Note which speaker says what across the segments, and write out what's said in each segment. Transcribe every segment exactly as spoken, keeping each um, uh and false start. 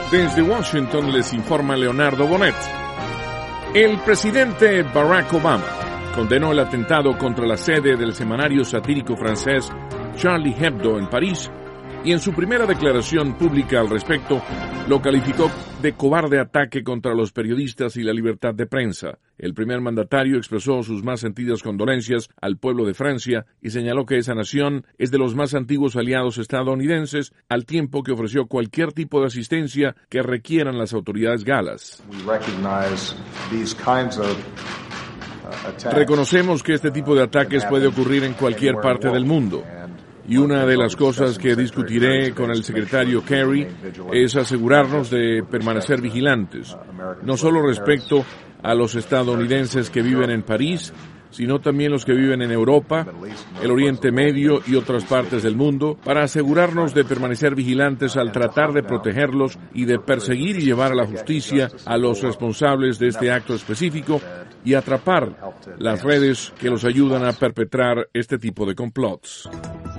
Speaker 1: Desde Washington les informa Leonardo Bonet. El presidente Barack Obama condenó el atentado contra la sede del semanario satírico francés Charlie Hebdo en París y en su primera declaración pública al respecto lo calificó de cobarde ataque contra los periodistas y la libertad de prensa. El primer mandatario expresó sus más sentidas condolencias al pueblo de Francia y señaló que esa nación es de los más antiguos aliados estadounidenses, al tiempo que ofreció cualquier tipo de asistencia que requieran las autoridades galas. Reconocemos que este tipo de ataques puede ocurrir en cualquier parte del mundo. Y una de las cosas que discutiré con el secretario Kerry es asegurarnos de permanecer vigilantes, no solo respecto a los estadounidenses que viven en París, sino también los que viven en Europa, el Oriente Medio y otras partes del mundo, para asegurarnos de permanecer vigilantes al tratar de protegerlos y de perseguir y llevar a la justicia a los responsables de este acto específico y atrapar las redes que los ayudan a perpetrar este tipo de complots.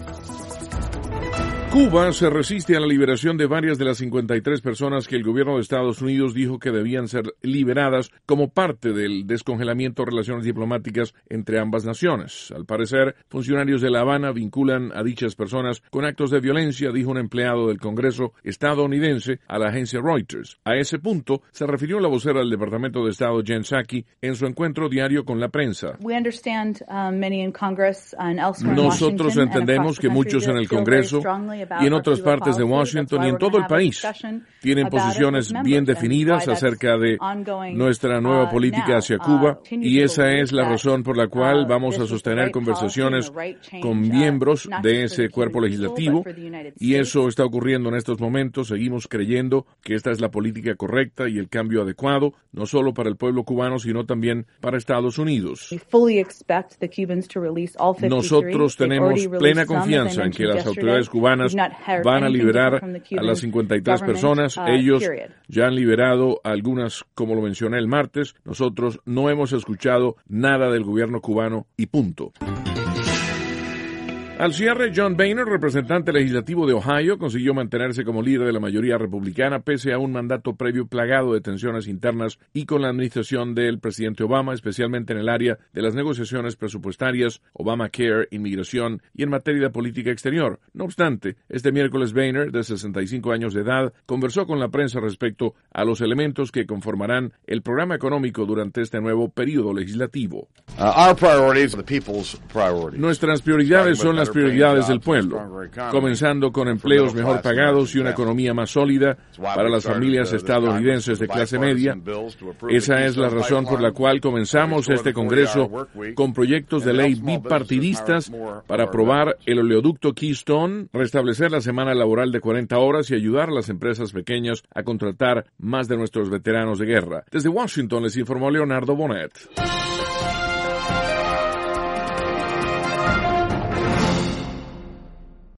Speaker 1: Cuba se resiste a la liberación de varias de las cincuenta y tres personas que el gobierno de Estados Unidos dijo que debían ser liberadas como parte del descongelamiento de relaciones diplomáticas entre ambas naciones. Al parecer, funcionarios de La Habana vinculan a dichas personas con actos de violencia, dijo un empleado del Congreso estadounidense a la agencia Reuters. A ese punto se refirió la vocera del Departamento de Estado, Jen Psaki, en su encuentro diario con la prensa. Nosotros entendemos que muchos en el Congreso y en otras partes de Washington y en todo el país tienen posiciones bien definidas acerca de nuestra nueva política hacia Cuba, y esa es la razón por la cual vamos a sostener conversaciones con miembros de ese cuerpo legislativo, y eso está ocurriendo en estos momentos. Seguimos creyendo que esta es la política correcta y el cambio adecuado, no solo para el pueblo cubano, sino también para Estados Unidos. Nosotros tenemos plena confianza en que las autoridades cubanas van a liberar a las cincuenta y tres personas. Ellos ya han liberado a algunas, como lo mencioné el martes. Nosotros no hemos escuchado nada del gobierno cubano y punto. Al cierre, John Boehner, representante legislativo de Ohio, consiguió mantenerse como líder de la mayoría republicana pese a un mandato previo plagado de tensiones internas y con la administración del presidente Obama, especialmente en el área de las negociaciones presupuestarias, Obamacare, inmigración y en materia de política exterior. No obstante, este miércoles Boehner, de sesenta y cinco años de edad, conversó con la prensa respecto a los elementos que conformarán el programa económico durante este nuevo periodo legislativo.
Speaker 2: Uh, our priorities are the people's priorities.
Speaker 1: Nuestras prioridades son las prioridades del pueblo, comenzando con empleos mejor pagados y una economía más sólida para las familias estadounidenses de clase media. Esa es la razón por la cual comenzamos este Congreso con proyectos de ley bipartidistas para aprobar el oleoducto Keystone, restablecer la semana laboral de cuarenta horas y ayudar a las empresas pequeñas a contratar más de nuestros veteranos de guerra. Desde Washington les informó Leonardo Bonet.